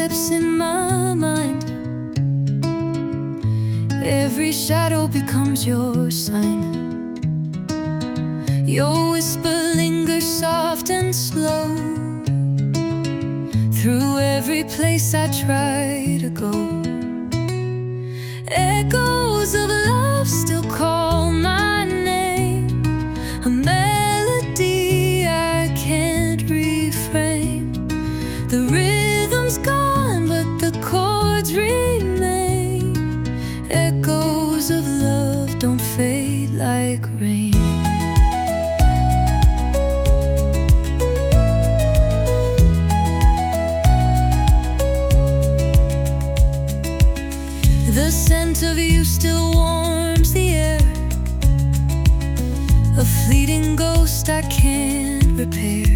footsteps in my mind. Every shadow becomes your sign. Your whisper lingers soft and slow through every place I try to go. Echoes of love still call my name, a melody I can't reframe. The rhythm's gone, but the chords remain. Echoes of love don't fade like rain. The scent of you still warms the air, a fleeting ghost I can't repair.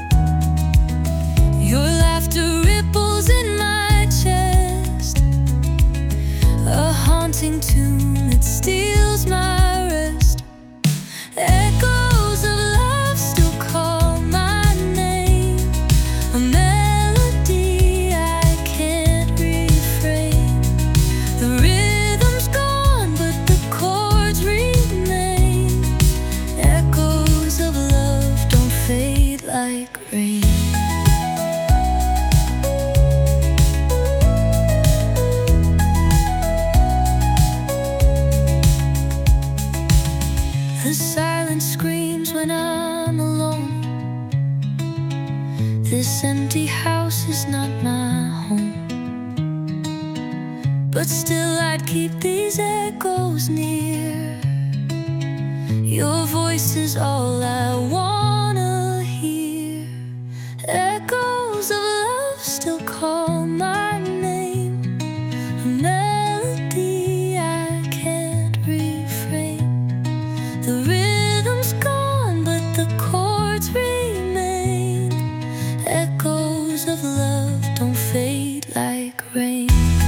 Your laughter ripples in my chest, a haunting tune that steals my rest. Echoes of love still call my name, a melody I can't refrain. The rhythm's gone, but the chords remain. Echoes of love don't fade like rain. The silence screams when I'm alone. This empty house is not my home, but still I'd keep these echoes near. Your voice is all I wanna hear. Echoes of love still call my name, a melody I can't refrain. The rhythm's gone, but the chords remain. Echoes of love don't fade like rain.